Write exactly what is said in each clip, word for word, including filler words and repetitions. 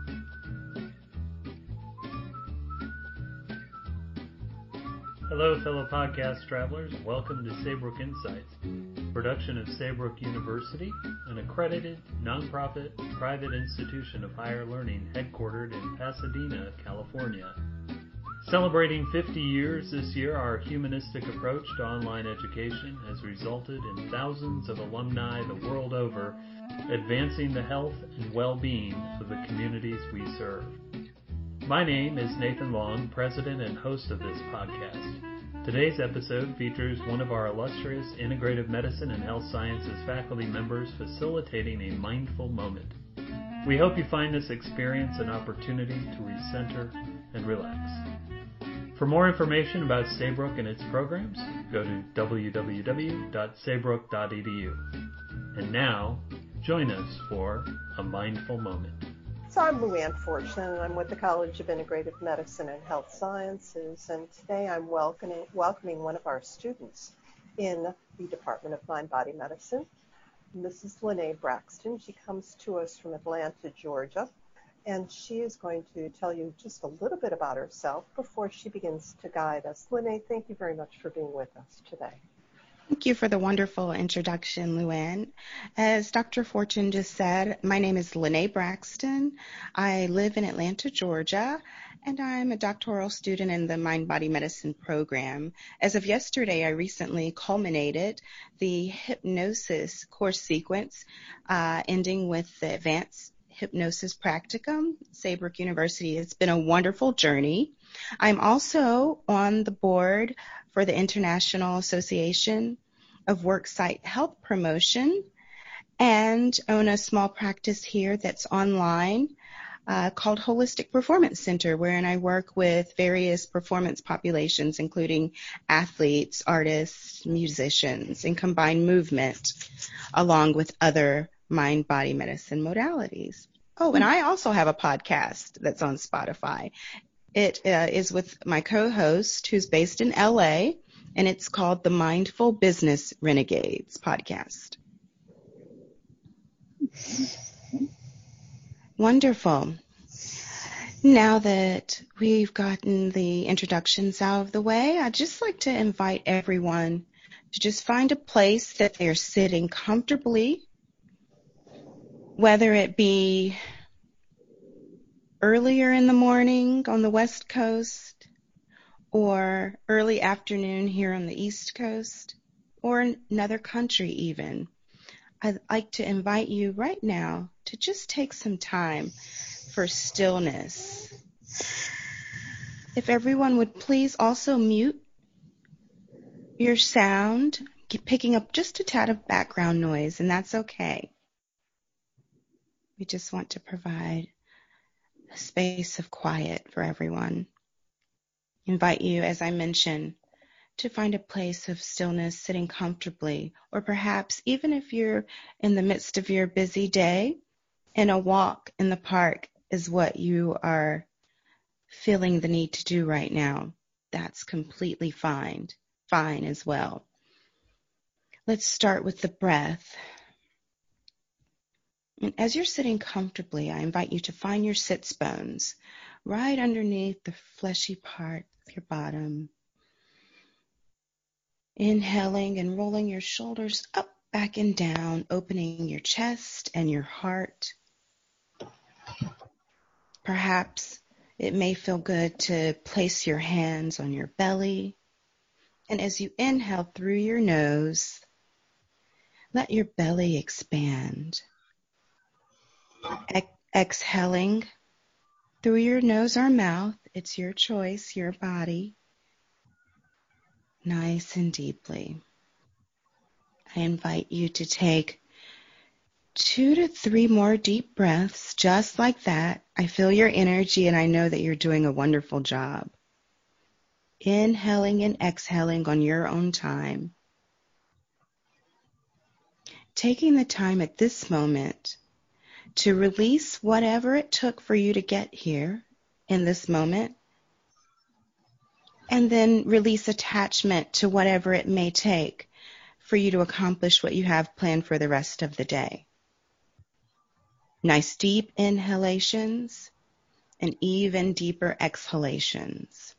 Hello, fellow podcast travelers. Welcome to Saybrook Insights, production of Saybrook University, an accredited, nonprofit, private institution of higher learning headquartered in Pasadena, California. Celebrating fifty years this year, our humanistic approach to online education has resulted in thousands of alumni the world over advancing the health and well-being of the communities we serve. My name is Nathan Long, president and host of this podcast. Today's episode features one of our illustrious integrative medicine and health sciences faculty members facilitating a mindful moment. We hope you find this experience an opportunity to recenter and relax. For more information about Saybrook and its programs, go to w w w dot saybrook dot e d u. And now, join us for a mindful moment. So I'm Luann Fortune, and I'm with the College of Integrative Medicine and Health Sciences, and today I'm welcoming, welcoming one of our students in the Department of Mind-Body Medicine. And this is Lene Braxton. She comes to us from Atlanta, Georgia, and she is going to tell you just a little bit about herself before she begins to guide us. Lene, thank you very much for being with us today. Thank you for the wonderful introduction, Luann. As Doctor Fortune just said, my name is Lene Braxton. I live in Atlanta, Georgia, and I'm a doctoral student in the Mind-Body Medicine program. As of yesterday, I recently culminated the hypnosis course sequence, uh, ending with the Advanced Hypnosis Practicum, Saybrook University. It's been a wonderful journey. I'm also on the board for the International Association of Worksite Health Promotion and own a small practice here that's online uh, called Holistic Performance Center, wherein I work with various performance populations, including athletes, artists, musicians, and combined movement, along with other mind-body medicine modalities. Oh, and I also have a podcast that's on Spotify. It uh, is with my co-host, who's based in L A, and it's called the Mindful Business Renegades podcast. Wonderful. Now that we've gotten the introductions out of the way, I'd just like to invite everyone to just find a place that they're sitting comfortably, whether it be earlier in the morning on the West Coast or early afternoon here on the East Coast or another country even. I'd like to invite you right now to just take some time for stillness. If everyone would please also mute your sound, keep picking up just a tad of background noise, and that's okay. We just want to provide a space of quiet for everyone. Invite you, as I mentioned, to find a place of stillness, sitting comfortably, or perhaps even if you're in the midst of your busy day, and a walk in the park is what you are feeling the need to do right now. That's completely fine, fine as well. Let's start with the breath. And as you're sitting comfortably, I invite you to find your sits bones right underneath the fleshy part of your bottom. Inhaling and rolling your shoulders up, back, and down, opening your chest and your heart. Perhaps it may feel good to place your hands on your belly. And as you inhale through your nose, let your belly expand. Exhaling through your nose or mouth, it's your choice, your body, nice and deeply. I invite you to take two to three more deep breaths, just like that. I feel your energy and I know that you're doing a wonderful job. Inhaling and exhaling on your own time. Taking the time at this moment to release whatever it took for you to get here in this moment, and then release attachment to whatever it may take for you to accomplish what you have planned for the rest of the day. Nice deep inhalations and even deeper exhalations.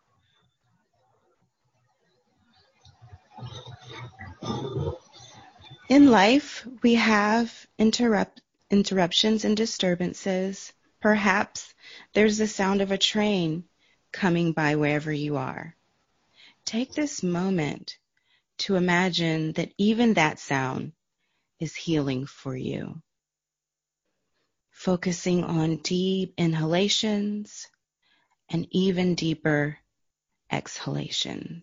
In life, we have interrupt, interruptions and disturbances. Perhaps there's the sound of a train coming by wherever you are. Take this moment to imagine that even that sound is healing for you. Focusing on deep inhalations and even deeper exhalations.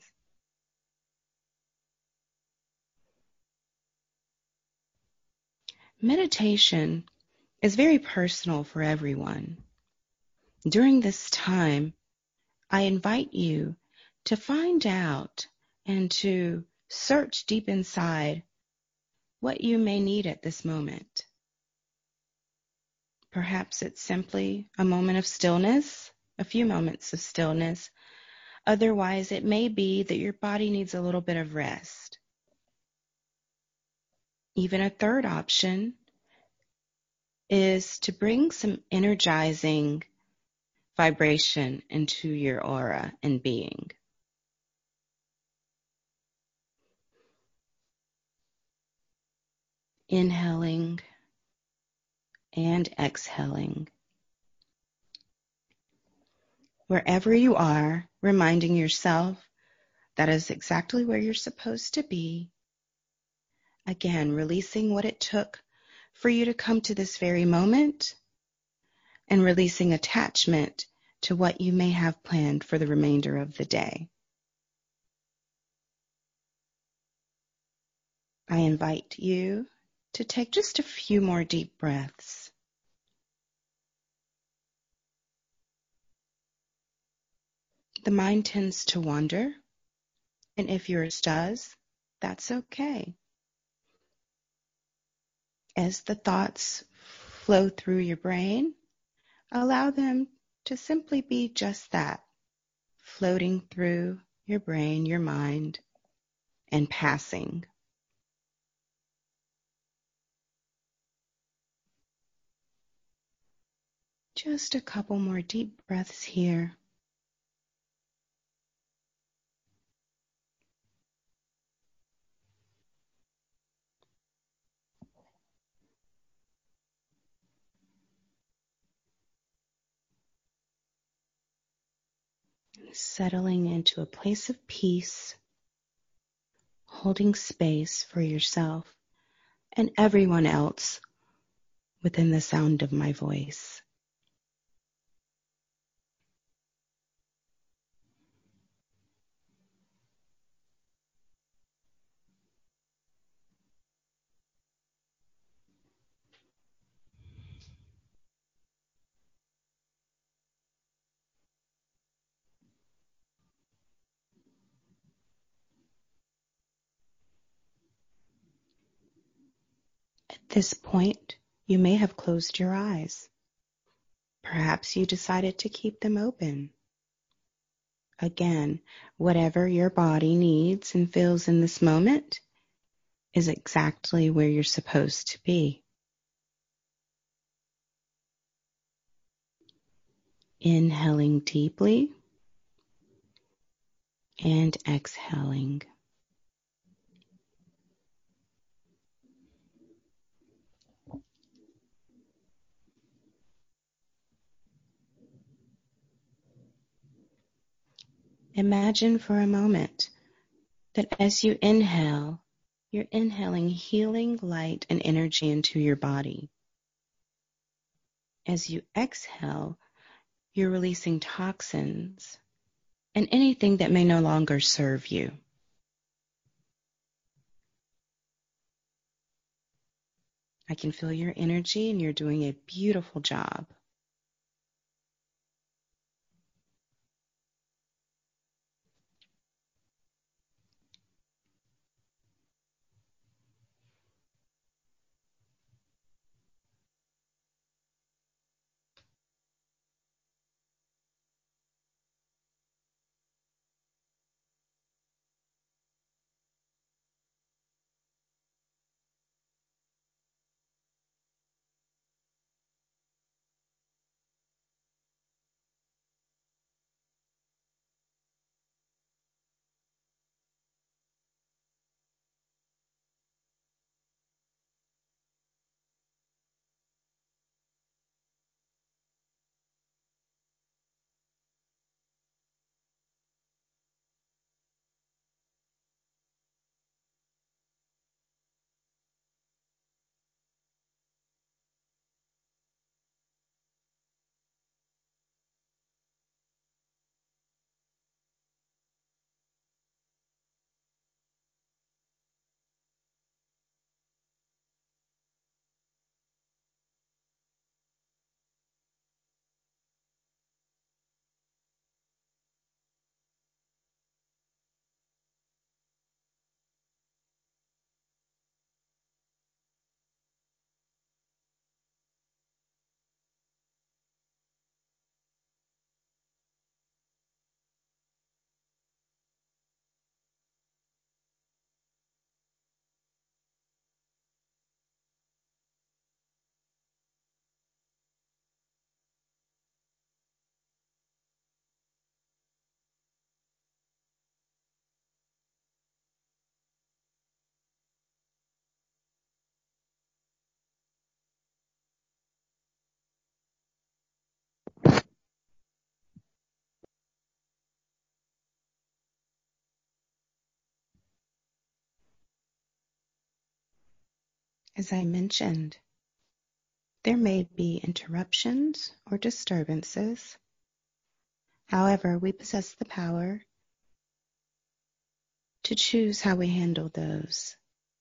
Meditation is very personal for everyone. During this time, I invite you to find out and to search deep inside what you may need at this moment. Perhaps it's simply a moment of stillness, a few moments of stillness. Otherwise, it may be that your body needs a little bit of rest. Even a third option is to bring some energizing vibration into your aura and being. Inhaling and exhaling. Wherever you are, reminding yourself that is exactly where you're supposed to be. Again, releasing what it took for you to come to this very moment and releasing attachment to what you may have planned for the remainder of the day. I invite you to take just a few more deep breaths. The mind tends to wander, and if yours does, that's okay. As the thoughts flow through your brain, allow them to simply be just that, floating through your brain, your mind, and passing. Just a couple more deep breaths here. Settling into a place of peace, holding space for yourself and everyone else within the sound of my voice. At this point, you may have closed your eyes. Perhaps you decided to keep them open. Again, whatever your body needs and feels in this moment is exactly where you're supposed to be. Inhaling deeply and exhaling. Imagine for a moment that as you inhale, you're inhaling healing light and energy into your body. As you exhale, you're releasing toxins and anything that may no longer serve you. I can feel your energy and you're doing a beautiful job. As I mentioned, there may be interruptions or disturbances. However, we possess the power to choose how we handle those.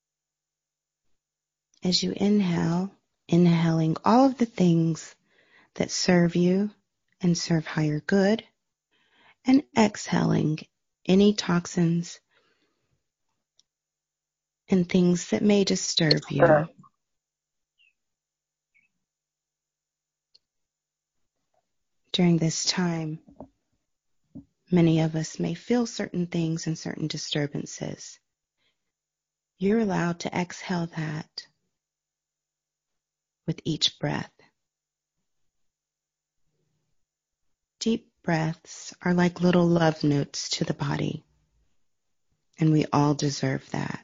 As you inhale, inhaling all of the things that serve you and serve higher good, and exhaling any toxins and things that may disturb you. During this time, many of us may feel certain things and certain disturbances. You're allowed to exhale that with each breath. Deep breaths are like little love notes to the body, and we all deserve that.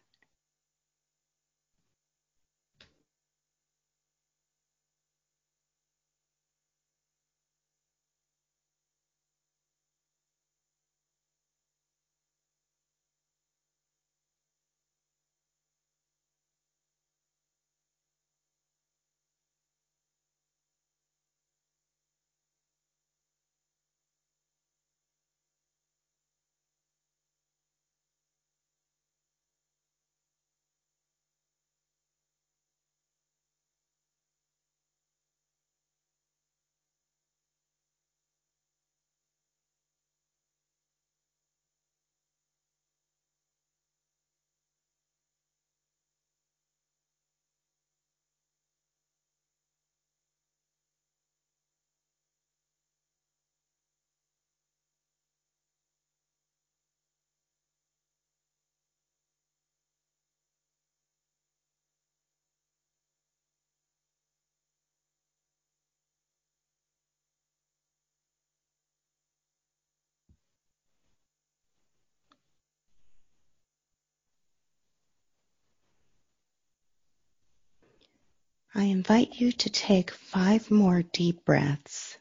I invite you to take five more deep breaths,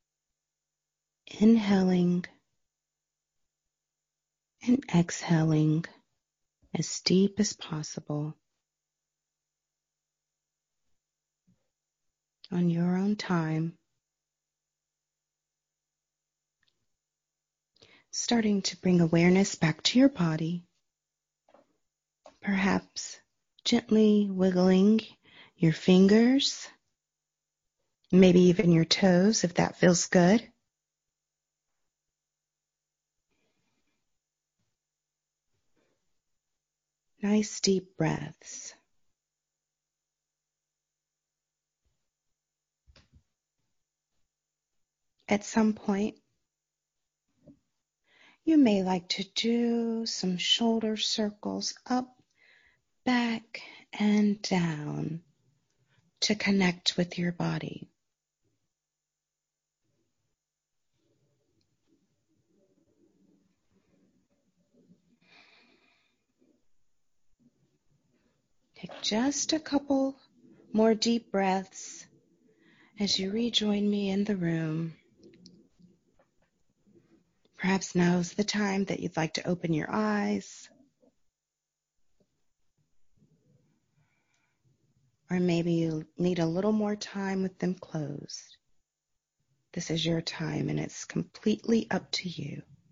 inhaling and exhaling as deep as possible on your own time, starting to bring awareness back to your body, perhaps gently wiggling your fingers, maybe even your toes if that feels good. Nice deep breaths. At some point, you may like to do some shoulder circles up, back, and down to connect with your body. Take just a couple more deep breaths as you rejoin me in the room. Perhaps now's the time that you'd like to open your eyes, or maybe you need a little more time with them closed. This is your time, and it's completely up to you.